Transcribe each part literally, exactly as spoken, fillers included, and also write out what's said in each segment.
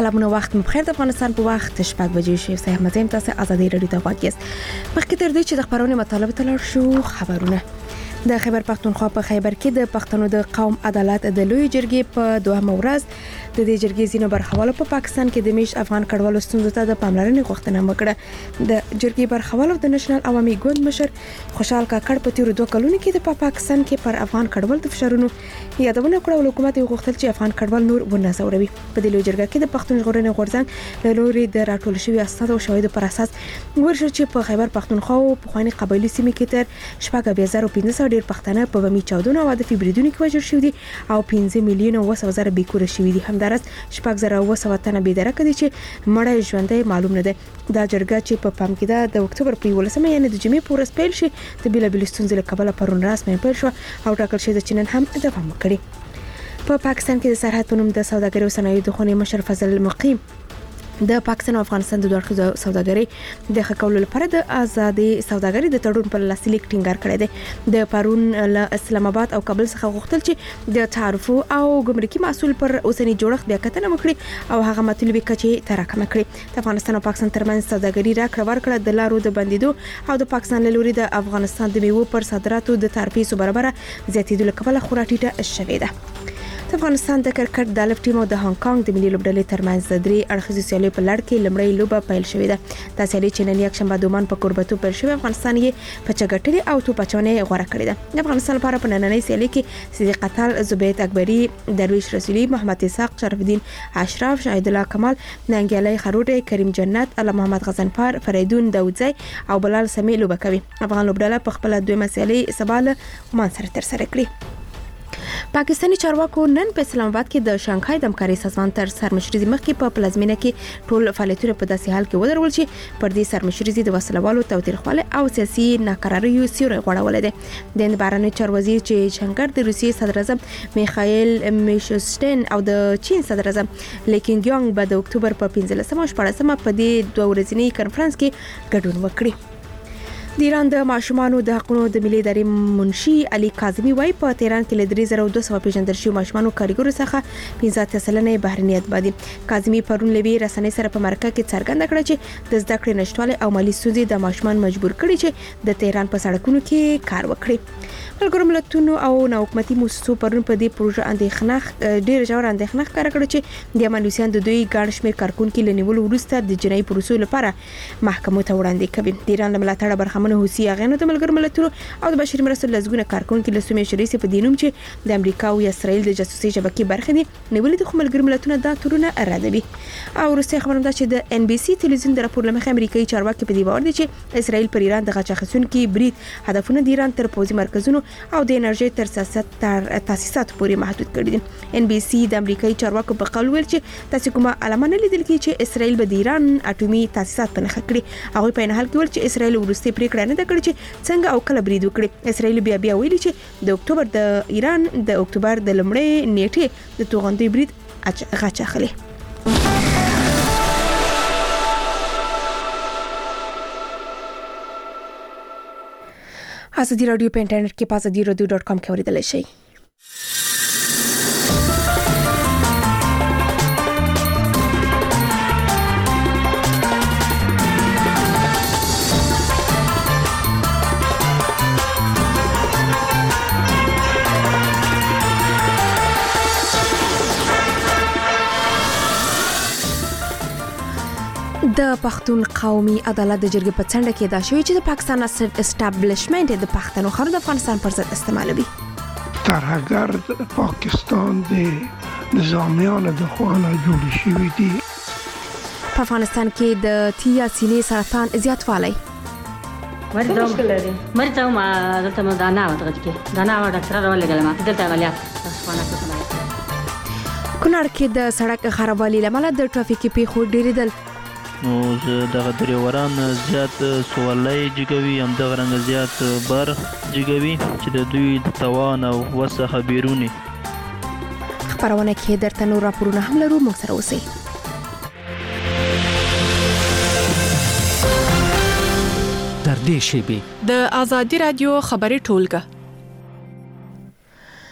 سلامونه وخت مو بخیر. د افغانستان په وخت شپږ بجې شوي. صحیح مزیم تاسو ازادي رادیو ته غواړئ. مخکې تر دې چې د خبرونې مطالبه تلل شو خبرونه د خیبر پختونخوا په خیبر کې د پښتنو د قوم عدالت د لوی جرګې په دوهمه ورځ د دې جرګې ځینو برخوالو په پاکستان کې د میش افغان کډوالو ستونزو ته د پاملرنې غوښتنه وکړه. د جرګې برخوالو د نېشنل عوامي ګوند مشر خوشحال کاکړ په تیرو دوه کلونو کې د پاکستان کې پر افغان کډوال د فشارونو یادونه کړه او حکومت یې غوښتل چې افغان کډوال نور ونه زوروي. په دې لوی جرګه کې د پښتون ژغورنې غورځنګ له لوري د راټول شوی اسناد او شواهدو پر اساس ورشل چې په خیبر پختونخوا او په خواني قبایلی سیمې کې تر شپږ هزار پنځه سوه ډیر پښتانه په بمی چاودنه او د فبرودونو کې وژل شوي دي او پنځه میلیون او سل زره بیکوره شوي دي. همدارس شپږ زره او سل تنه بېدرکه دي چې مړه ژوندۍ معلوم نه ده. دا جرګه چې په پام کې ده د اکتوبر په یولسمه یعنی د جمعې په ورځ پیل شي د بیلابېلو ستونزو له کبله پرون رسمي پیل شو او ټاکل شوی چې نن هم دوام وکړي. په پاکستان کې د سرحد په نوم د سوداګرۍ او صنایعو د خونې مشر فضل مقیم د پاکستان او افغانستان د دوه اړخیزو سوداګرۍ د ښه کولو لپاره د آزادي سوداګرۍ د تړون پر لاسلیک ټینګار کړی دی. د پرون له اسلام آباد او کابل څخه غوښتل چې د تعرفو او ګمرکي محصول پر اوسنی جوړښت بیا کتنه وکړي او هغه مطلوبې کچې ته راکمه کړي. د افغانستان او پاکستان ترمنځ سوداګري راکړه ورکړه د لارو د بندیدو او د پاکستان له لوري د افغانستان د میوو پر صادراتو د تعرفې برابر زیاتېدو لپاره خورا ټیټه شوې ده. د افغانستان د کرکټ د لوبډلې ټیم او د هانګ کانګ د ملي لوبډلې ترمنځ د درې اړخیزو سیالیو په لړ کې لومړی لوبه پیل شوې ده. دا سیالي چې نن یکشنبه د عمان په کوربتو پیل شوې افغانستان یې په چګټلې او توپ اچونې غوړه کړې ده. د افغانستان لپاره په نننۍ سیالي کې صدیق قتل، زبید اکبري، درویش رسولي، محمد اسحاق، شرف الدین اشرف، شاهد الله کمال، ننګیالي خروټي، کریم جنت، الله محمد غزنفر، فریدون داودزی او بلال سمی لوبه کوي. افغان لوبډله په خپل دویمه سیالي سبا له عمان سره تر سره کړي. پاکستاني چارواکو نن په اسلام آباد کې د شانګهای د همکارۍ سازمان تر سرمشري مخکې په پلازمینه کې ټول فعالیتونه په داسې حال کې ودرول چې پر دې سرمشري د وسلوالو توتیرخواله او سیاسي ناکراریو سیوری غوړولې ده. د بهرنیو چارو وزیر چې شنکر د روسیې صدر اعظم میخائیل میشوستین او د چین صدر اعظم لیکینګیونګ په د اکتوبر په پنځلسمه او شپاړسمه په دې دوه ورځنی کنفرانس کې ګډون وکړي. د ایران د ماشومانو د حقوقو د ملي ادارې منشي علي کاظمي وايي په تهران کې له درې زره دوه سوه پیژندل شوي ماشومانو کاریګرو څخه پنځه اتیا سلنه بهرنیت بادي. کاظمي پرون لوي رسنۍ سره په مرکه کې څرګنده کړه چې د زده کړې نشټواله او مالی ستونزې د ماشومان مجبور کړي چې د تهران په سړکونو کې کار وکړي. ملګرو ملتونو او نوحکومتي موسسو پرون په دې پروژه اندېښنه ډېر ژور اندېښنه ښکاره کړې چې د امانوسیان د دوی ګڼ شمېر کارکونکو له نیولو وروسته د جنایي پروسو لپاره محکمو ته وړاندې کوي. د ایران له ملاتړه برخمنه حوثي اغېنو د ملګرو ملتونو او د بشري مرستو لزګونه کارکونکو له سومې شریسي په دینوم چې د امریکا او اسرائیل د جاسوسي شبکې برخه دي نیولې د ملګرو ملتونو دا تورونه ردوي. او روسي خبرونه ده چې د ان بي سي تلویزیون د راپور لمخې امریکایي چارواکي په دې باور دي چې اسرائیل پر ایران د غچ اخیستونکو برید هدفونه د ایران تر پوځي مرکزونو او د انرژي تر سیاست تر تاسیسات پورې محدود کړي دي. ان بي سي د امریکایي چارواکو په قول ویل چې تاسو کومه علامه نه لیدل کی چې اسرائیل به د ایران اټومي تاسیسات په نښه کړي. هغه په نه حال کې ویل چې اسرائیل ورسته پریکړه نه کړې چې څنګه او کله برید وکړي. اسرائیل بیا بیا ویلي چې د اکتوبر د ایران د اکتوبر د لومړۍ نیټې د توغندي برید غچ اخلي. ازادي رادیو په انټرنیټ کې په ازادي رادیو ډاټ کام کې اوریدل شئ. د پښتون قومي عدالت د جرګې په څنډه کې دا شوی چې د پاکستان اسټابلیشمنت د پښتنو خارو د افغانستان پر ضد استعمالوي. ترهګر د پاکستان د نظامیانو د خوانه جوړ شوی دي. په افغانستان کې د تیا سینې سرطان زیاتوالی. مرزه مرزه ما دلته مو دانا ودغه کې دانا و ډاکټر راولګل ما دلته عملیات خوانه کومه. کونړ کې د سړک خرابوالي لامل د ټرافیکي پیښو ډیریدل. نو دغه دریوران زیات سوالای جګوي هم دغه رنګ زیات بار جګوي چې د دوی د توان او وسه بیرونی. خبرونه کې درته نور راپورونه هم لرو، موږ سره اوسئ. در دې شیبې د ازادي رادیو خبري ټولګه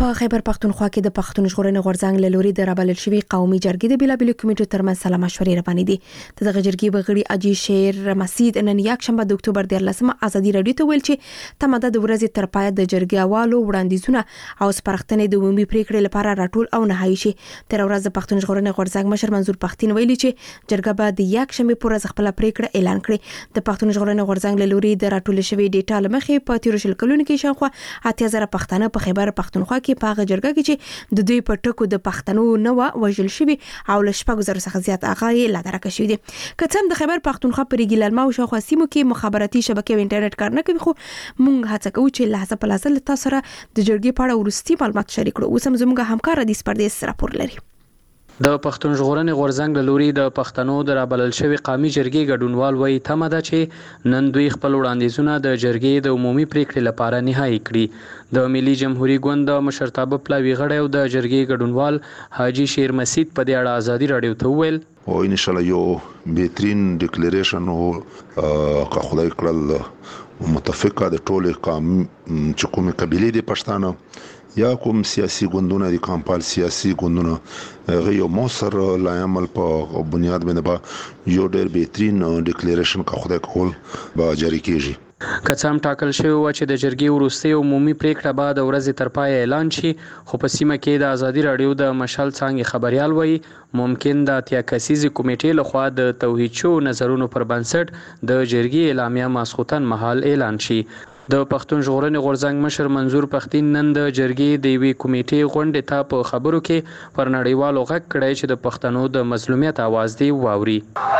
په خیبر پختونخوا کې د پښتون ژغورنې غورځنګ له لوري د رابلل شوی قومي جرګې د بیلابېلو کمیټو ترمنځ سلا مشورې روانې دي. د دغه جرګې بغړي اجي شیر مسید نن یک شنبه د اکتوبر دیارلسمه ازادي راډیو ته ویل چې تماده د ورځې تر پایه د جرګیوالو وړاندیزونه او سپارښتنې د عمومي پریکړې لپاره راټول او نهایی شي. تر ورځ د پښتون ژغورنې غورځنګ مشر منظور پښتين ویلي چې جرګه به د یک شنبه پر ورځ خپل پریکړه اعلان کړي. د پښتون ژغورنې غورځنګ له لوري د راټول شوی ډیټا لمخې په تیر شل کلونو کې شاوخوا اتیا زره پښتانه په خیبر پختونخوا کې په هغه جرګه کې چې د دوی په ټکو د پښتنو نه و وژل شوی او له شپږ زره څخه زیات هغه یې لا درکه شوی دي. که څه هم د خیبر پختونخوا په ریګ لالما او شاوخوا سیمو کې مخابراتي شبکې او انټرنیټ کار نه کوي، خو مونږ هڅه کوو چې لحظه په لحظه له تاسو سره د جرګې په اړه ورستي معلومات شریک کړو. اوس هم زموږ همکار ردیس پردیس راپور لري. د پښتون ژغورنې غورځنګ له لوري د پښتنو د رابلل شوی قومي جرګې ګډونوال وایي تمه ده چې نن دوی خپل وړاندیزونه د جرګې د عمومي پریکړې لپاره نهایی کړي. د ملي جمهوریت ګوند د مشرتابه پلاوي غړی او د جرګې ګډونوال حاجی شیر مسید په دې اړه ازادي راډیو ته وویل او ان شاء الله یو بهترین ډیکلیریشن او که خدای کړل متفقه د ټولې قوم چې کومه قبيله دي پښتانه یا کوم سیاسي ګوندونه دي کمپال سیاسي ګوندونه غيو موثر لا عمل په بنیاد باندې با یو ډېر بهترین ډیکلیریشن کا خدای کول با جاری کیږي. کڅام ټاکل شوی و چې د جرګې وروستي عمومي پریکړه به د ورځې تر پای اعلان شي، خو په سیمه کې د ازادي راډیو د مشال څنګه خبريال وایي ممکن د اتیا کسیزي کمیټې لخوا د توحید شو نظرونو پر بنسټ د جرګې اعلامیه ماسخوتن محل اعلان شي. د پښتون ژغورنې غورځنګ مشر منظور پښتين نن د جرګې د وی کمیټې غونډې ته په خبرو کې پر نړیوالو غږ کړی چې د پښتنو د مظلومیت आवाज دی واوري.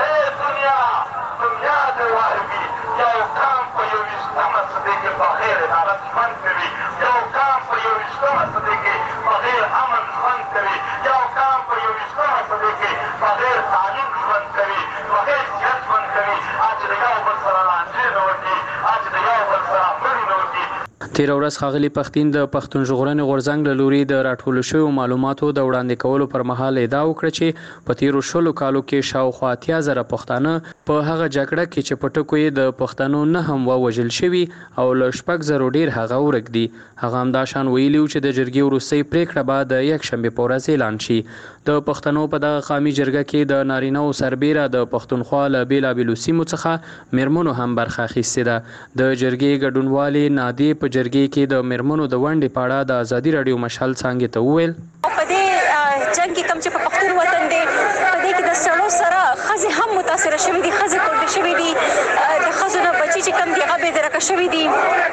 تیر ورځ ښاغلي پښتين د پښتون ژغورنې غورځنګ له لوري د راټول شویو معلوماتو د وړاندې کولو پر مهال ادعا وکړه چې په تیرو شلو کالو کې شاوخوا اتیا زره پښتانه په هغه جګړه کې چې په ټکو یې د پښتنو نه هم ووژل شوي او له شپږ زرو ډیر هغه ورک دي. هغه همداشان ویلي چې د جرګې وروستۍ پریکړه به د یک شنبې په ورځ اعلان شي. د پښتنو په دغه قومي جرګه کې د نارینه او سربیره د پښتونخوا له بیلابېلو سیمو څخه میرمنو هم برخه اخیستې ده. د جرګې ګډونوالې نادي په جرګې کې د میرمنو د ونډې په اړه د ازادي راډیو مشال څنګه ته وویل په دې جنگ کې کوم چې په پښتون وطن دی په دې کې د سړو سره خزي هم متاثر شوي دي، خزي کوټ شوي دي، د خزو نه بچي چې کم دي هغه به درکه شوي دي،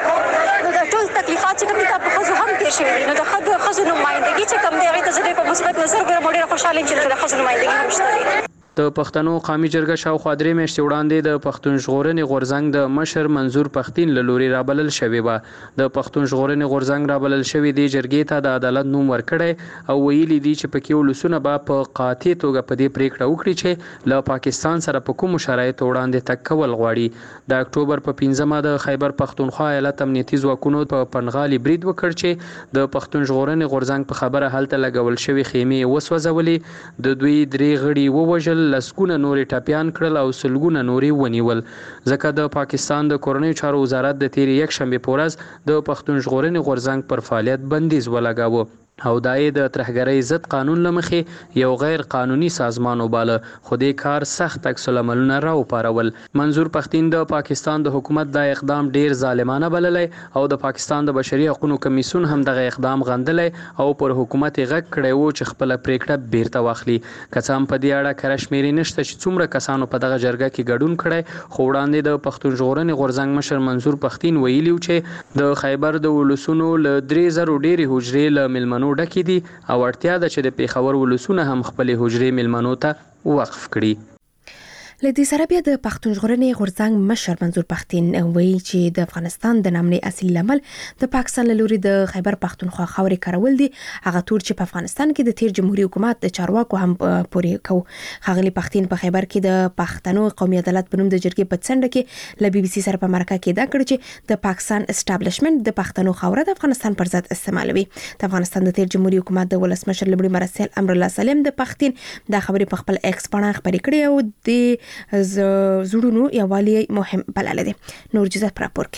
نو د ټول تکلیفات چې کوم دي په خزو هم تیر شوي دي. نو د خزو خزو نمائندګي چې کوم دی هغه ته زه په مثبت نظر ګورم، ډېر خوشاله یم چې د خزو نمائندګي هم شته. د پښتنو قومي جرګه شاوخوا درې میاشتې وړاندې د پښتون ژغورنې غورځنګ د مشر منظور پښتين له لوري رابلل شوی و. د پښتون ژغورنې غورځنګ رابلل شوی دی جرګې ته د عدالت نوم ورکړی او ویلي دي چې پکې ولسونه به په قاطع توګه په دې پریکړه وکړي چې له پاکستان سره په کوم شرایطو وړاندې تګ کول غواړي. د اکتوبر په پنځمه د خیبر پختونخوا ایالت امنیتي ځواکونو په پنغالي برید وکړ چې د پښتون ژغورنې غورځنګ په خبره هلته لګول شوی خیمې وسوځولې. د دوی درې غړي ووژل، لسګونه نورې ټاپیان کړل او سلګونه نورې ونیول. ځکه د پاکستان د کورنیو چارو وزارت د تیرې یک شنبې په ورځ د پښتون ژغورنې غورځنګ پر فعالیت بندیز ولګاوه او دای د ترهګرۍ ضد قانون لمخې یو غیر قانوني سازمان وباله، خو دې کار سخت عکس العملونه راوپارول. منظور پښتين د پاکستان د حکومت دا اقدام ډیر ظالمانه بللی او د پاکستان د بشري حقوقو کمیسیون هم دغه اقدام غندلی او پر حکومت غږ کړی و چې خپل پریکړه بیرته واخلي. که څه هم په دې اړه کره شمیرې نشته چې څومره کسانو په دغه جرګه کې ګډون کړی، خو وړاندې د پښتون ژغورنې غورځنګ مشر منظور پښتين ویلي چې د خیبر د ولسونو له درې زرو ډېرې حجرې له ملمنو ډکې دي او اړتیا ده چې د پیښور ولسونه هم خپلې حجرې ملمنو ته وقف کړي. لدې سره بیا د پښتون ژغورنې غورځنګ مشر منظور پښتين وایي چې د افغانستان د نامنې اصلي لامل د پاکستان له لوري د خیبر پختونخوا خاورې کارول دي، هغه تور چې په افغانستان کې د تیر جمهوریت حکومت د چارواکو هم پورې کو. ښاغلي پښتين په خیبر کې د پښتنو قومي عدالت په نوم د جرګې په څنډه کې له بي بي سي سره په مرکه کې دا کړ چې د پاکستان اسټابلیشمنت د پښتنو خاوره د افغانستان پر ضد استعمالوي. د افغانستان د تیر جمهوریت حکومت د ولسمشر لومړي مرستیال امر الله سالم د پښتين دا خبرې په خپل ایکس باندې خبرې کړې او د زړونو یووالی مهم بلل دي. نور جزات پر راپور کې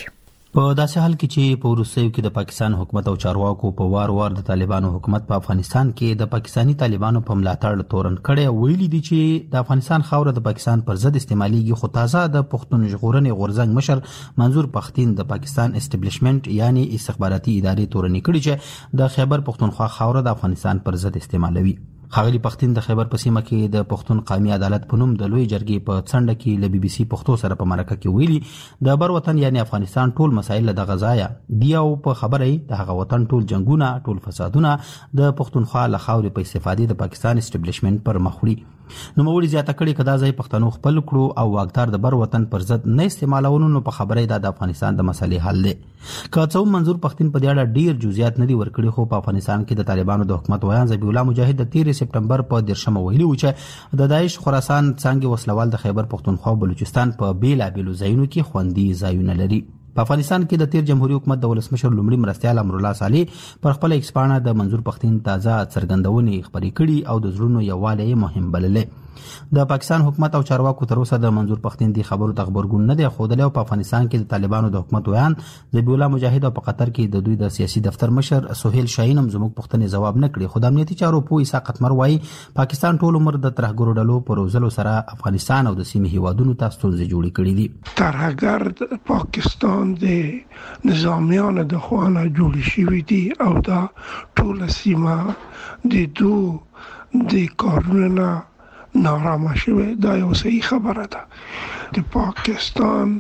په داسې حال کې چې په وروستیو کې د پاکستان حکومت او چارواکو په وار وار د طالبانو حکومت په افغانستان کې د پاکستانی طالبانو په ملاتړ تورن کړي، ویلي دي چې د افغانستان خاوره د پاکستان پر ضد استعماليږي. خو تازه د پښتون ژغورنې غورځنګ مشر منظور پښتين د پاکستان اسټابلیشمنت یعنی استخباراتي ادارې تورن کړي چې د خیبر پښتونخوا خاوره د افغانستان پر ضد استعمالوي. ښاغلي پښتين د خیبر په سیمه کې د پښتون قومي عدالت په نوم د لوی جرګې په څنډه کې ل بي بي سي پښتو سره په مرکه کې ویلي د بر وطن یعنی افغانستان ټول مسایل د غزایا دی او په خبره د هغه وطن ټول جنگونه ټول فسادونه د پښتونخوا له خاورې په استفادې د پاکستان اسټابلیشمنت پر مخ وړي. نو موري زیاته کړي کدا ځای پښتنو خپل کړو او واګدار د بر وطن پر ضد نه استعمالونو نو په خبره د افغانستان د مسلې حل دی. که څو منظور پښتين په دې اړه ډیر جزئیات نه دي ورکړي، خو په افغانستان کې د طالبانو د حکومت ویان ذبیح الله مجاهد د تیر سپټمبر په دیرشمه ویلي و چې د داعش خراسان څنګه وسلوال د خیبر پښتونخوا او بلوچستان په بیلابیلو ځایونو کې خوندي ځایونه لري. په افغانستان کې د تیر جمهوریت حکومت د ولسمشر لومړي مرستیال امر الله صالح پر خپل ایکسپانه د منظور پښتين تازه څرګندونې خبرې کړي او د زړونو یووالی مهم بللې. د پاکستان حکومت او چارواکو تر اوسه د منظور پښتين دی خبرو ته خبرګون نه دی خوده. په افغانستان کې د طالبانو د حکومت ویان ذبیح الله مجاهد او په قطر کې د دوی د سیاسي دفتر مشر سہیل شاهین هم زموږ پوښتنې جواب نه کړي. خو د امنیتي چارو په اساقت مر وایي پاکستان ټول عمر د ترهګرو ډلو پر وزلو سره افغانستان او د سیمې هیوادونو ته ستونزې جوړې کړې دي. ترهګر پاکستان د نظامیان د خوانه جوړ شوی دي او دا ټول سیمه د دو د کارونه نارامه شوه. دا یو صحیح خبره ده. د پاکستان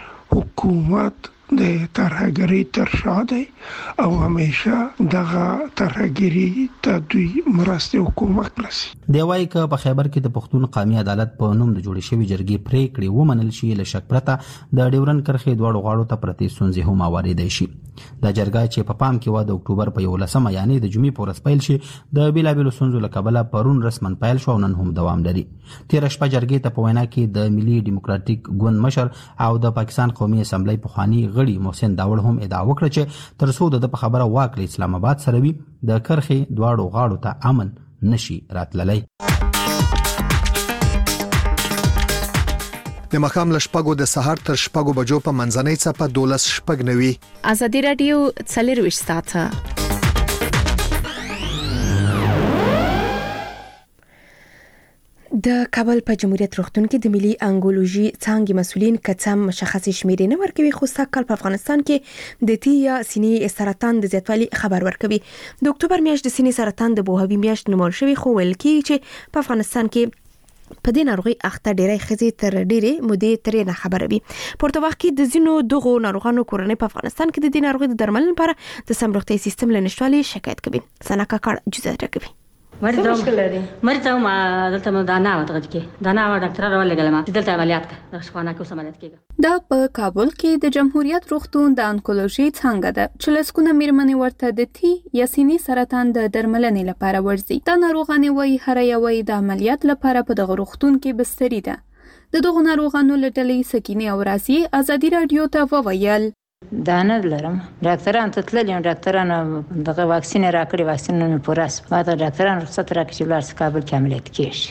حکومت د ترهګری تر شا دی او همیشه دغه ترهګری ته دوی مرسته حکومت لسی. دی وايي ک په خیبر کې د پښتون قومي عدالت په نوم د جوړ شوی جرګې پریکړې ومنل شي له شک پرته د ډیورن کرخې دوړو غاړو ته پرتی سنځي هم اوریدای شي. د جرګه چې په پام کې و د اکتوبر په یولسمه یعنی د جمعې په ورځ پیل شي د بیلابیلو سنځو لکبله پرون رسمن پیل شو نن هم دوام لري. تیر شپه جرګې ته په وینا کې د ملي ډیموکراټیک ګوند مشر او د پاکستان قومي اسمبلی پخوانی غړي محسن داوړ هم ادعا وکړه چې تر څو د په خبره واکله اسلام آباد سره وي د کرخې دواړو غاړو ته امن نشي راتللی. د مخام لشپګو د سحر تر شپګو بجو په منځنۍ څپه دولس شپګ نوي. ازادي رادیو څلرويشت ساعته د کابل په جمهوریت روغتون کې د ملي انګولوژي څانګې مسولین کڅم مشخصي شمیرې نه ورکوي، خو سږ په افغانستان کې د تی یا سینې سرطان د زیاتوالي خبر ورکوي. د اکتوبر میاشت د سینې سرطان د بوهوي میاشت نومول شوی، خو ویل کېږي چې په افغانستان کې په دې ناروغي اخته ډېرې ښځې تر ډېرې مودې ترې نه خبره وي. پورته وخت کې د ځینو دغو ناروغانو کورنۍ په افغانستان کې د دې ناروغي د درملنې لپاره د سم روغتیايي سیستم له نشتوالي شکایت کوي. سنا کاکړ جزئیات راکوي. مرته مرته ما دلته مو دانا وته کې دانا و ډاکټر راولګل ما دلته عملیات کا د شپانه کو عملیات کېږي. دا په کابل کې د جمهوریت روغتون د انکولوژي څنګه ده چې لسکونه میرمنې ورته د تی یا سینې سرطان د درملنې لپاره ورځي. دا ناروغانه وایي هر یو د عملیات لپاره په دغه روغتون کې بستري ده. د دغه ناروغانو لټلې سکینه او راسي ازادي رادیو ته وویل دانه لرم ډاکټران ته تللم ډاکټران دغه واکسین راکړي واکسین مې پوراس واته ډاکټران رخصت راکړي چې لار کابل کې عملیات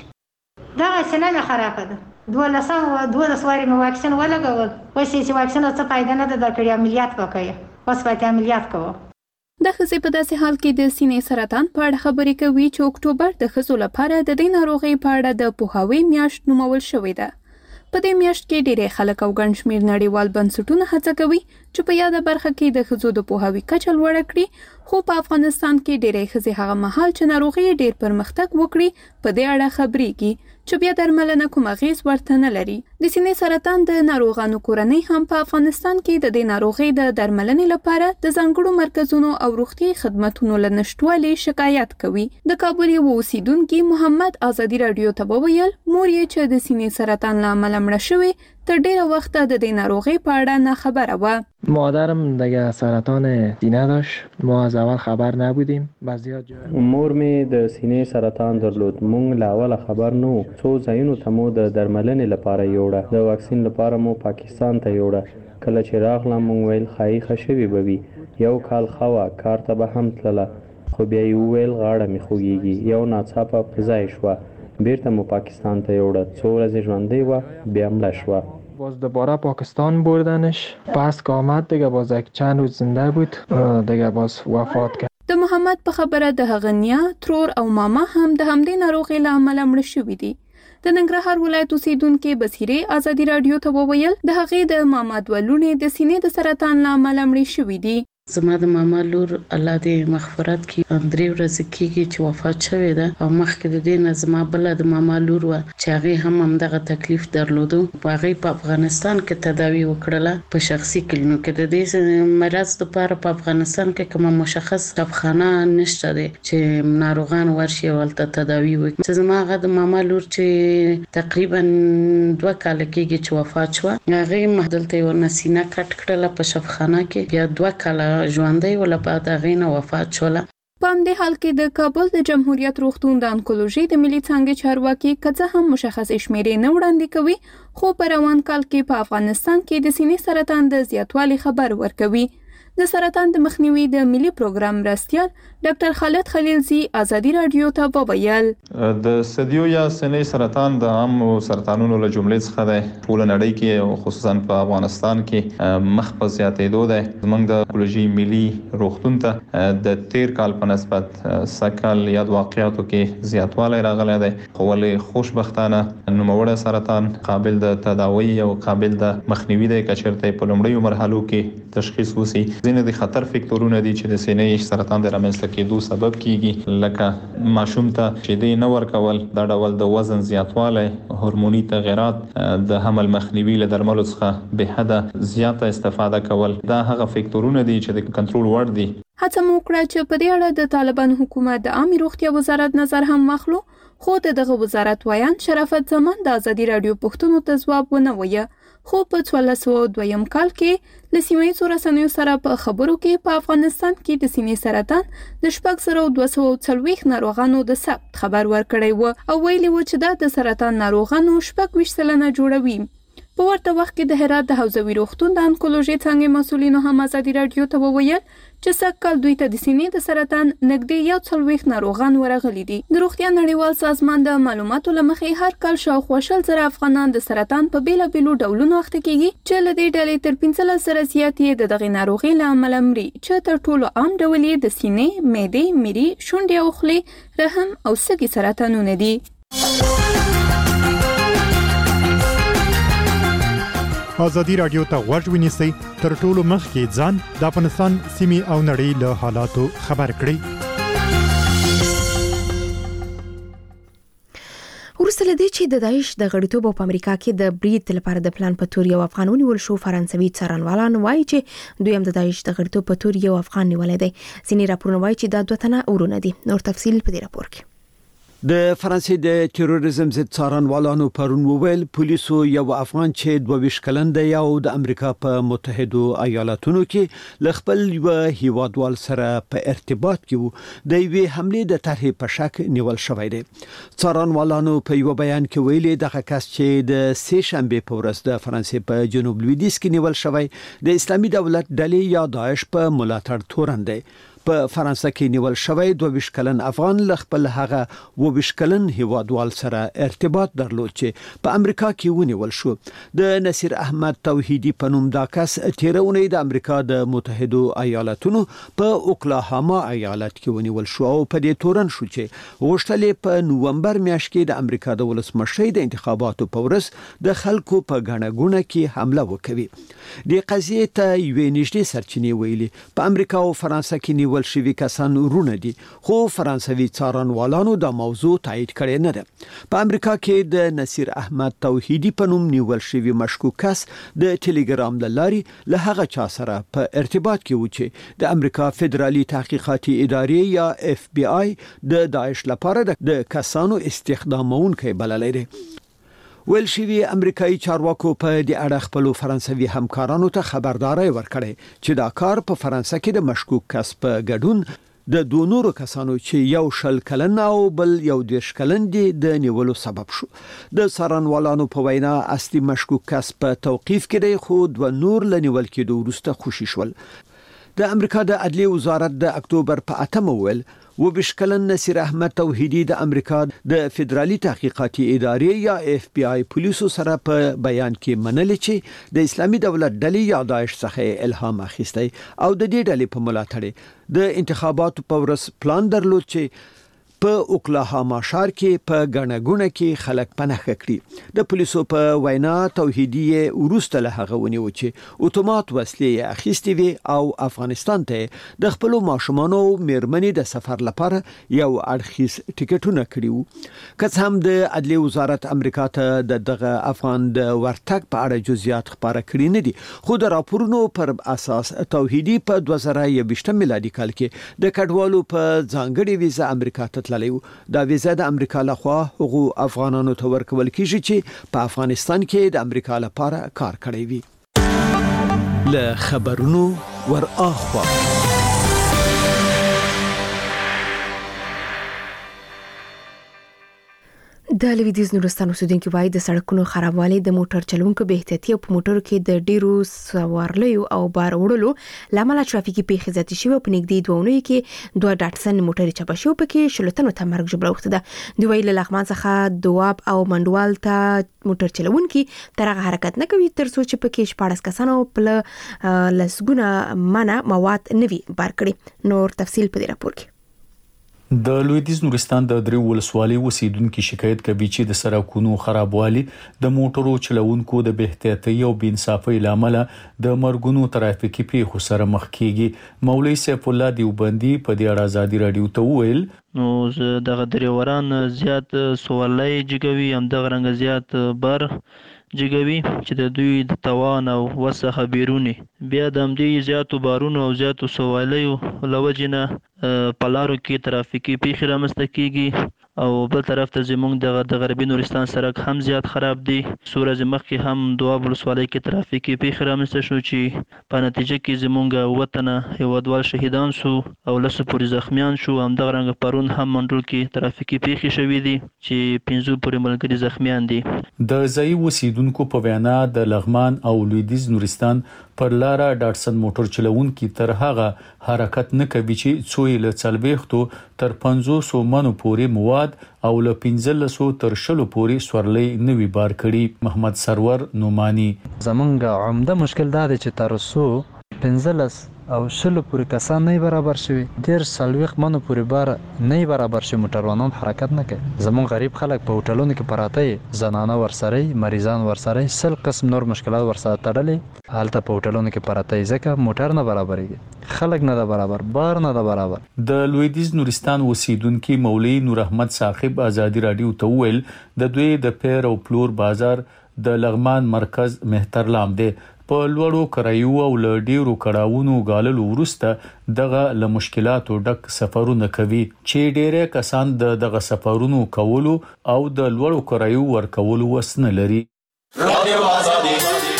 کیږي. دا سینه مې خراب ده دولسم و دولس واري مې واکسین ولګول اوس چې واکسین څه فائدہ نه ده درکړي عملیات وکړي اوس پاتې عملیات کوو. د ښځې په داسې حال کې د سینې سرطان په اړه خبرې کوي چې اکتوبر د ښځو لپاره د دې ناروغۍ په اړه د پوهاوي میاشت نومول شوې ده. په دې میاشت کې ډېری خلک او ګڼ شمېر نړیوال بنسټونه هڅه کوي چې په یاده برخه کې د ښځو د پوهاوي کچه لوړه کړي، خو په افغانستان کې ډېری ښځې هغه مهال چې ناروغي ډېر پرمختګ وکړي په دې اړه خبرېږي چې بیا درملنه کوم اغېز ورته نه لري. د سینې سرطان د ناروغانو کورنۍ هم په افغانستان کې د دې ناروغۍ د درملنې لپاره د ځانګړو مرکزونو او روغتیايي خدماتونو له نشتوالي شکایت کوي. د کابل یو اوسیدونکي محمد ازادي رادیو ته وویل مور یې چې د سینې سرطان له امله مړه شوې تر ډیره وخت د دې ناروغۍ په اړه نه خبره و. مادرم دیگه سرطان سینه داشت، ما از اول خبر نبودیم. بعضیات جا مور می د سینې سرطان درلود، مونږ له اوله خبر نه وو. څو ځایونو ته مو د درملنې لپاره یوړه، د واکسین لپاره مو پاکستان ته یوړه. کله چې راغلم مونږ ویل خای خشوي بوي یو کال خوا کار ته به هم تلله، خو بیا یو ویل غاړه می خوږیږي. یو ناڅاپه فضای شو، بیرته مو پاکستان ته یوړه. څو ورځې ژوندۍ و بیا مړه شو. باز دوباره پاکستان بردنش. پس که آمد دیگه باز یک چند روز زنده بود دیگه باز وفات کرد. د محمد په خبره د هغه نیا، ترور او ماما هم د همدې ناروغۍ له امله مړه شوي دي. د ننګرهار ولایت اوسیدونکي بصیرې ازادي راډیو ته وویل د هغې د ماما دوه لوڼې د سینې د سرطان له امله مړې شوي دي. زما د ماما لور الله دې مغفرت کړي، درې ورځې کېږي چې وفات شوې ده او مخکې د دې نه زما بله د ماما لور وه چې هغې هم همدغه تکلیف درلودو. هغې په افغانستان کې تداوي وکړله په شخصي کلینیک کې. د دې مرض دپاره په افغانستان کې کومه مشخص دواخانه نشته دی چې ناروغان ورشي او هلته تداوي وکړي. چې زما هغه د ماما لور چې تقریبا دوه کاله کېږي چې وفات شوه، هغې دلته یې ورنه سینه کټ کړله په شفخانه کې، بیا دوه کاله ژوندۍ ولا بعد هغې نه وفات شوله. په همدې حال کې د کابل د جمهوریت روغتون د انکولوژي د ملي څانګې چارواکي که څه هم مشخصې شمیرې نه وړاندې کوي، خو په روان کال کې په افغانستان کې د سینې سرطان د زیاتوالي خبر ورکوي. د سرطان د مخنیوي د ملي پروګرام مرستیال ډاکټر خالد خلیلزی ازادي راډیو ته وویل د ثدیو یا سینې سرطان د عام سرطانونو له جملې څخه دی. ټول نړۍ کې خصوصا په افغانستان کې مخ په زیاتېدو دی. زموږ د انکولوژي ملي روغتون ته د تیر کال په نسبت سږ یا د واقعیاتو کې زیاتوالی راغلی دی، خو ولې خوشبختانه نوموړی سرطان قابل د تداوی او قابل د مخنیوي دی که چېرته په لومړیو مرحلو کې تشخیص وشي. ځینې د خطر فکتورونه دي چې د سینې سرطان د رامنځته کېدو سبب کیږي، لکه ماشوم ته شیدې نه ورکول، دا ډول د وزن زیاتوالی، هورموني تغیرات، د حمل مخنیوي له درملو څخه بې حده زیاته استفاده کول، دا هغه فکتورونه دي چې د کنټرول وړ دي. هڅه مو وکړه چې په دې اړه د طالبان حکومت د عامه روغتیا وزارت نظر هم واخلو، خو دغه وزارت وایان شرافت زمان د ازادي راډیو پوښتنو ته ځواب ونه وایه. خو په څوارلس سوه دویم کال کې له سیمه ییزو رسنیو سره په خبرو کې په افغانستان کې د سینې سرطان د شپږ زره دوه سوه څلوېښت ناروغانو د ثبت خبر ورکړی و او ویلي و چې دا د سرطان ناروغانو شپږ ویشت سلنه جوړوي. په ورته وخت کې د هرات د حوزوي روغتون د انکولوژي څانګې مسؤلینو هم ازادي راډیو ته وویل چې سږ کال دوی ته د سینې د سرطان نږدې یو څلوېښت ناروغان ورغلي دي. د روغتیا نړیوال سازمان د معلوماتو له مخې هر کال شاوخوا شل زره افغانان د سرطان په بېلابېلو ډولونو اخته کېږي، چې له دې ډلې تر پنځلس زره زیات یې د دغې ناروغۍ له امله مري، چې تر ټولو عام ډول یې د سینې، معدې، مري، شونډې او خولې، رحم او سږي سرطانونه دي. ازادي راډیو ته غوږ ونیسئ، تر ټولو مخکې ځان د افغانستان سیمې او نړۍ له حالاتو خبر کړئ. وروسته له دې چې د داعش د غړیتوب په امریکا کې د برید لپاره د پلان په تور یو افغان ونیول شو، فرانسوي څارنوالان وایي چې دوی هم د داعش د غړیتوب په تور یو افغان نیولی دی. ځینې راپورونه وایي چې دا دوه تنه ورونه دي. نور تفصیل په دې راپور کې. د فرانسې د تروریزم ضد څارنوالانو پرون وویل پولیسو یو افغان چې دوه ویشت کلن دی او د امریکا په متحدو ایالاتونو کې ل خپل یو هیوادوال سره په ارتباط کې وو د یوې حملې د طرحې په شک نیول شوی دی. څارنوالانو په یو بیان کې ویلي دغه کس چې د سه شنبه په ورځ د فرانسې په جنوب لویدیځ کې نیول شوی د اسلامي دولت ډلې یا داعش په ملاتړ تورن دی. په فرانسه کې نیول شوی دوه ویشت کلن افغان ل خپل هغه اوه ویشت کلن هیوادوال سره ارتباط درلود چې په امریکا کې ونیول شو. د نصیر احمد توحیدی په نوم دا کس تیرونه د امریکا د متحدو ایالاتونو په اوکلاهاما ایالت کې ونیول شو او په دې تورن شو چې غوښتل په نوومبر میاشت کې د امریکا د ولسمشۍ د انتخاباتو په ورځ د خلکو په غاڼګونه کې حمله وکړي. د قضیې ته یوې نږدې سرچینې ویلي په امریکا او فرانسه کې نیول شوي کسان ورونه دي، خو فرانسوي څارنوالانو دا موضوع تایید کړی نه ده. په امریکا کې د نصیر احمد توحیدی په نوم نیول شوی مشکوک کس د ټلګرام له لارې له هغه چا سره په ارتباط کې و چې د امریکا فدرالي تحقیقاتي ادارې یا اف بی آی د داعش لپاره د کسانو استخدامونکي بللی دی. ویل شوی امریکایي چارواکو په دې اړه خپل فرانسوي همکارانو ته خبرداري ورکړې چې دا کار په فرانسه کې د مشکوک کس په ګډون د دوه نورو کسانو چې یو شل کلن او بل یو دیرش کلن دي د نیولو سبب شو. د څارنوالانو په وینا اصلي مشکوک کس په توقیف کې دی، خو دوه نور له نیول کېدو وروسته خوشي شول. د امریکا د عدلیې وزارت د اکتوبر په اتمه ویل و بیست کلن نصیر احمد توحیدی د امریکا د فدرالي تحقیقاتي ادارې یا اف بی آی پولیسو سره په بیان کې منل چې د اسلامي دولت ډلې یا داعش څخه الهام اخیستی او د دې ډلې په ملاتړ د انتخاباتو په ورځ پلان درلود چې په اوکلاهاما ښار کې په ګڼه کې خلک پناه کړي. د پولیسو په وینا توحیدی وروسته له هغه ونیو چې اتومات وسلې اخیستې وي او افغانستان ته د خپل ماشومانو میرمنې د سفر لپاره یو اړخیز ټیکټونه کړي وو. که هم د عدلیه وزارت امریکا ته د دغه افغان د ورتګ په اړه جزئیات خبره کړي نه دي، خو د راپورونو پر اساس توحیدی په دوه زره یوویشت میلادي کال کې د کډوالو په ځانګړي ویزه امریکا ته تللی. دا ویزه د امریکا لخوا هغو افغانانو ته ورکول کیږي چې په افغانستان کې د امریکا لپاره کار کړی وي. له خبرونو ور اخوا د لویدیز نورستان اوسیدونکو وايي د سړکونو خرابوالی د موټر چلونکو بې احتیاطي او په موټرو کې د ډیرو سوارلیو او بار وړلو لامل ترافیکي پیښې زیاتې شوې او په نږدې دوه اونیو کې دوه ډاټسن موټر چپه شو پکې شلوتنو ته مرګ جوړه وخت ده. دوی له لغمان څخه دواب او منډوال ته موټر چلونکي ترغه حرکت نه کوي تر څو چې پکې شپږ کسانو په لسګونه منه مواد نوي بار کړي. نور تفصيل په دې راپور کې. د لویدیز نورستان د درې ولسوالۍ اوسیدونکو شکایت کوي چې د سړکونو خرابوالي د موټرو چلوونکو د بې احتیاطۍ او بې انصافۍ لامل د مرګونو ترافیکي پیښو سره مخ کیږي. مولوی سیف الله دیوبندي په دې اړه ازادي رادیو ته وویل نو دغه دریوران زیات سوالای جګوي هم دغه رنګ زیات بر جګوي چې د دوی د توان او وسه بیرونی بیا د همدې زیاتو بارونو او زیاتو سوالیو لوجنه په لارو کې ترافیکي پیښې رامنځته کیږي او بل طرف ته زموږ د غربي نورستان سړک هم زیات خراب دی. سورج مخکې هم دوه ولسوالۍ کې ترافیکي پیښې رامنځته شو چې په نتیجه کې زموږ وطن هیوادوال شهیدان شو او لسو پورې زخمیان شو. هم دغه رنګ پرون هم منډول کې ترافیکي پیښې شوې دي چې پنځو پورې ملګري زخمیان دي. د ځای اوسیدونکو په وینا د لغمان او لویدیز نورستان پر لاره ډاټسن موټر چلوونکي تر هغه حرکت نه کوي چې څو له څلويختو تر پنځوس منو پورې مواد او له پنځلسو تر شلو پورې سورلۍ نوي بار کړي. محمد سرور نومانی زمونږ عمده مشکل دا دی چې تر څو پنځلس او شلو پورې کسان نه برابر شوي ډیر سلويخ منو پورې بار نه برابر شي موټروانان حرکت نه کوي. زمون غریب خلک په هوټلونو کې پراته زنانه ورسره مریضان ورسره سل قسم نور مشکلات ورسره تړلې حالت په هوټلونو کې پراته ځکه موټر نه برابرېږي خلک نه برابر بار نه برابر. د لویدیز نورستان اوسیدونکو مولوی نور احمد صاحب ازادي رادیو ته ویل د دوی د پیر او پلور بازار د لغمان مرکز مهترلام دی. په لوړو کرایو او له ډیرو کړهونو غاللو ورسته دغه له مشکلاتو ډک سفرونه کوي چې ډیره کسان د دغه سفرونو کولو او د لوړو کرایو ورکولو وسنه لري. رادیو آزادي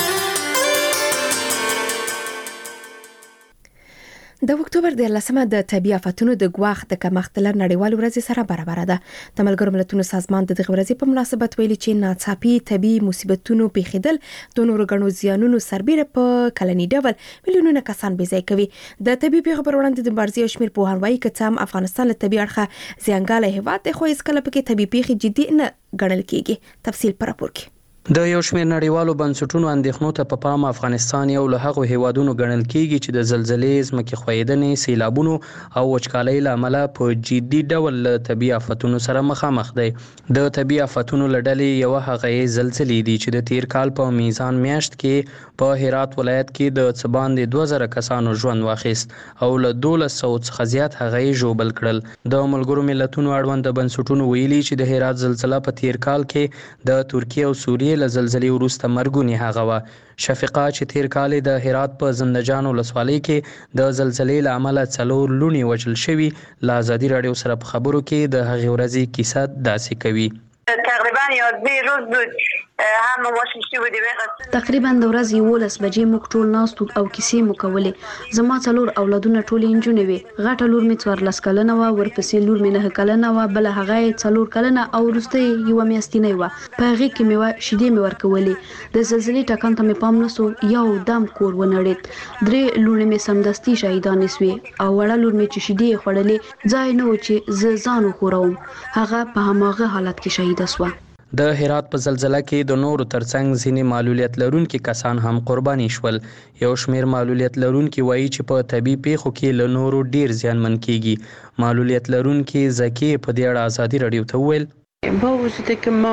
د اکتوبر د لسمه د طبي آفاتونو د ګواښ د کمښت لر نړیوال ورځ سره برابر ده. د ملګرو ملتونو سازمان د دغه ورځ په مناسبت ویلي چې ناڅاپي طبي مصیبتونو پیښیدل د نورو غنو زیانونو سربېره په کلنی ډول میلیونونه کسان بې ځای کوي. د طبي پیښو پر وړاندې د مبارزې او شمیر په هنوي کې هم افغانستان له طبي اړخه زیانګاله هیواد دی، خو هیڅ کله پکې طبي پیښې جدي نه ګڼل کیږي. تفصیل پر راپور کې. د یو شمېر نړیوالو بنسټونو اندېښنو ته په پام افغانستان یو له هغو هیوادونو ګڼل کیږي چې د زلزلې، ځمکې ښویدنې، سیلابونو او وچکالۍ له امله په جدي ډول له طبي آفتونو سره مخامخ دی. د طبي آفتونو له ډلې یوه هغه زلزلې دي چې د تیر کال په میزان میاشت کې په هرات ولایت کې د څه باندې دوه زره کسانو ژوند واخیست او له دولس سوه څخه زیات هغه یې ژوبل کړل. د ملګرو ملتونو اړوند بنسټونو ویلي چې د هرات زلزله په تیر کال کې د ترکیه او سوریې له زلزلې وروسته مرګونې هغه وه. شفیقه چې تیر کال د هرات په زندجان ولسوالۍ کې د زلزلې له امله څلور لوڼې وژل شوي، له ازادي راډیو سره په خبرو کې د هغې ورځې کیسه داسې کوي. تقریبا یازده روز بود هم واشي شوی دی وغه تقریبا د ورځې یولس بجې موږ ټول ناست او کیسې مو کولې. زما څلور اولادونه ټول انجونې وي. غټه لور مې څوارلس کلنه وه، ورپسې لور مې نه کلنه وه، بله هغه یې څلور کلنه او وروسته یې یوه میاشتنۍ وه. په هغې کې مې وه شیدې مې ورکولې. د زلزلې ټکان ته مې پام نه سو، یو دم کور ونړېد. درې لوڼې مې سمدستي شهیدانې سوې او وړه لور مې چې شیدې یې خوړلې ځای نه و چې زه ځان وښوروم، هغه په هماغه حالت کې شهیده سوه. د هرات په زلزلہ کې د نورو ترڅنګ ځینې معلولیت لرونکي کسان هم قرباني شول. یو شمیر معلولیت لرونکي وایي چې په طبي پیښو کې له نورو ډیر زیانمن کیږي. معلولیت لرونکي زکی په دې اړه ازادي رادیو ته وویل با وجود که ما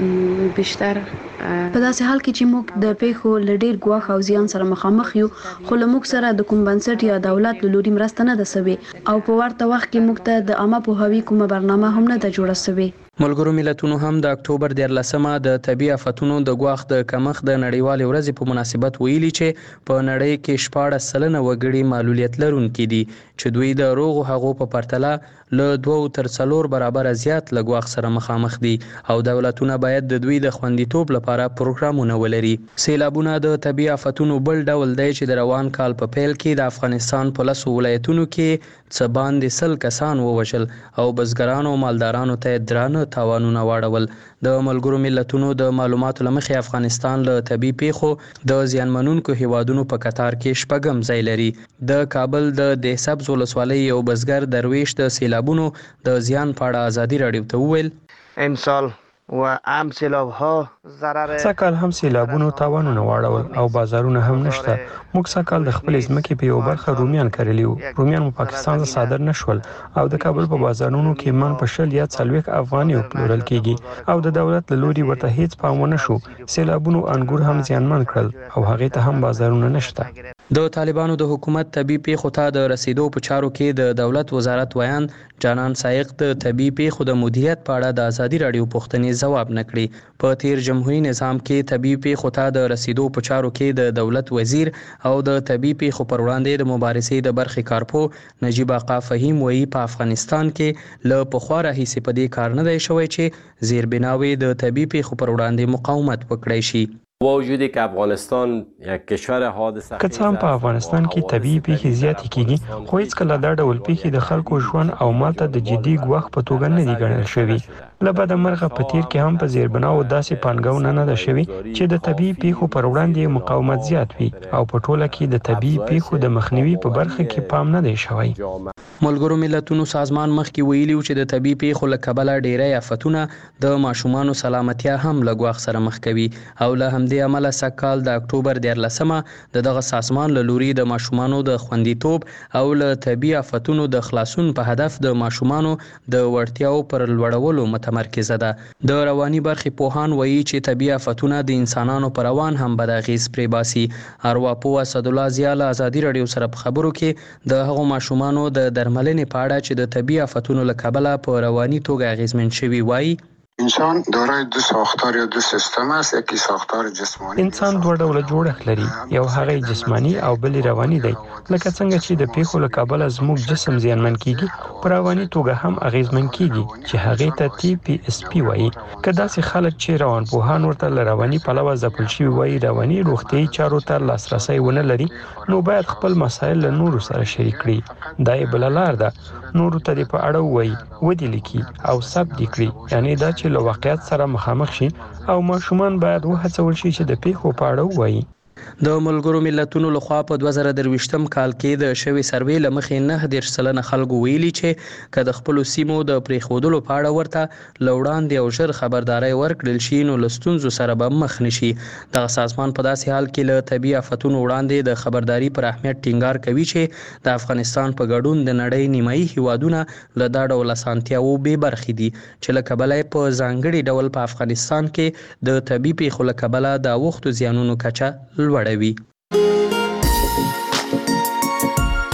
بیشتر په داسې حال کې چې موږ د پیښو له ډیر ګواښ او زیان سره مخامخ یو، خو له موږ سره د کوم بنسټ یا دولت له لوري مرسته نه ده سوې او په ورته وخت کې موږ ته د عامه پوهاوي کومه برنامه هم نه ده جوړه سوې. ملګرو ملتونو هم د اکتوبر دیارلسمه د طبي آفتونو د ګواښ د کمښت د نړیوالې ورځې په مناسبت ویلي چې په نړۍ کې شپاړس سلنه وګړي معلولیت لرونکي دي، چې دوی د روغو هغو په پرتله له دوو تر څلور برابره زیات له ګواښ سره مخامخ دي او دولتونه باید د دوی د خوندیتوب لپاره پروګرامونه ولري. سیلابونه د طبي آفتونو بل ډول دی چې د روان کال په پیل کې د افغانستان په لسو ولایتونو کې څه باندې سل کسان ووژل او بزګرانو او مالدارانو ته درانه تاوانونه واړول. د ملګرو ملتونو د معلوماتو له مخې افغانستان له طبي پیښو د زیانمنونکو هیوادونو په قطار کې شپږم ځای لري. د کابل د دهسبز ولسوالۍ یو بزګر درویش د سیلابونو د زیان په اړه ازادي رادیو ته وویل امسال و هم سیلاب ها ضرر سکال هم سیلابونو تاوانونه واړول او بازارونه هم نشته. موږ سکال د خپل ځمکې په یو برخه رومیان کرلی وو. رومیان په پاکستان ته صادر نشول او د کابل په بازارونو کې من په شل یا څلوېښت افغاني پلورل کیږي او د دولت له لوري ورته هیڅ پام ونه شو. سیلابونو انګور هم زیانمن کړل او هغه ته هم بازارونه نشته. د طالبانو د حکومت طبي پیښو ته د رسیدو په چارو کې د دولت وزارت ویان جانان سایق د طبي پیښو د مدیریت په اړه د ازادي رادیو پوښتنې ځواب نکړي. په تیر جمهوریت نظام کې طبي پیښو ته د رسیدو په چارو کې د دولت وزیر او د طبي پیښو پر وړاندې د مبارزې د برخې کارپو نجیب آقا فهیم وایي په افغانستان کې له پخوا راهیسې په دې کار نه دی شوی چې زیربناوي د طبي پیښو پر وړاندې مقاومت وکړی شي. وجودی که افغانستان یک کشور حادثه که څه هم په افغانستان کې طبیعي پیښې زیاتې کیږي خو هیڅکله دا ډول پیښې د خلکو ژوند او مال ته د جدي ګواښ په توګه نه دي ګڼل شوي. له بده مرغه په تیر کې هم په زیربناو داسې پانګونه نه ده شوې چې د طبیعي پیښو پر وړاندې مقاومت زیات وي او په ټوله کې د طبیعي پیښو د مخنیوي په برخه کې پام نه دی شوی. ملګرو ملتونو سازمان مخکې ویلي چې د طبیعي پیښو له کبله ډیری آفتونه د ماشومانو سلامتیا هم له ګواښ سره مخ کوي او له همدې امله سږکال د اکتوبر دیارلسمه د دغه سازمان له لوري د ماشومانو د خوندیتوب او له طبیعي آفتونو د خلاصون په هدف د ماشومانو د وړتیاو پر لوړولو متمرکزه ده. د رواني برخې پوهان وایي چې طبیعي آفتونه د انسانانو پر روان هم بد اغیز پرې باسي. ارواپوه اسدالله ضیا له ازادي رادیو سره په خبرو کې د هغو ماشومانو د درملنې په اړه چې د طبیعي آفتونو له کبله په رواني توګه اغیزمن شوي وایي انسان دارای دو ساختار یا دو سیستم است، یکی ساختار جسمانی. انسان دوه ډوله جوړښت لري، یو هغه جسمانی او بل رواني دی. لکه څنګه چې د پیښو له کبله زموږ جسم زیانمن کیږي په رواني توګه هم اغیزمن کیږي چې هغه ته تی پی اس پی وایي. که داسې خلک چې روانپوهان ورته له رواني پلوه ځپل شوي وایي رواني روغتیایي چارو ته لاسرسی ونه لري نو باید خپل مسایل له نورو سره شریک کړي. دا یې بله لار ده، نورو ته دې په اړه ووایي، ودې لیکي او ثبت یې کړي، یعنې دا چې له واقعیت سره مخامخ شي او ماشومان باید وهڅول شي چې د پیښو په اړه ووایي. د ملګرو ملتونو لخوا په دوه زره درویشتم کال کې د شوي سروې له مخې نه دېرش سلنه خلکو ویلي چې که د خپلو سیمو د پرېښودلو په اړه ورته له وړاندې او ژر خبرداری ورکړل شي نو له ستونزو سره به مخ نه شي. دغه سازمان په داسې حال کې له طبیعي آفتونو وړاندې د خبرداري پر اهمیت ټینګار کوي چې د افغانستان په ګډون د نړۍ نیمایي هیوادونه له دا ډول اسانتیاوو بې برخې دي چې له کبله یې په ځانګړي ډول په افغانستان کې د طبیعي پیښو له کبله د اوښتو زیانونو کچه لوړوي.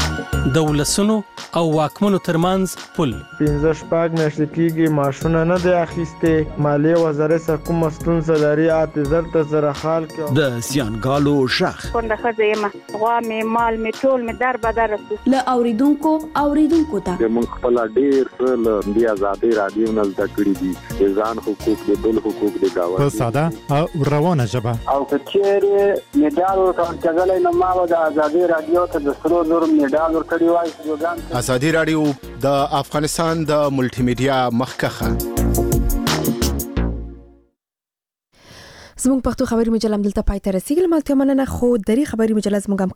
د ولسونو او واکمنو ترمنځ پل. پنځه شپږ میاشتې کېږي معاشونه نه دی اخیستې. مالیې وزارت څخه کومه ستونزه لري اته زر ته زره خال کې د زیانګالو شخ کونډه ښځه یم، غوا مې مال مې ټول مې در بدر رسو. له اوریدونکو اوریدونکو ته موږ خپل ډیر څه له دې ازادي رادیو نه زده کړي دي، ځان حقوق د بل حقوق د گاوند په ساده او روانه ژبه. او کچېره میډال ورکړل کېږي نو ما د ازادي رادیو ته د سرو زر میډال ورکړی وای. ازادي رادیو د افغانستان د ملټي میډیا مخکخه. زموږ پښتو خبري مجله هم دلته پای ته رسیدل. مالته مننه. خو درې خبري مجله زموږ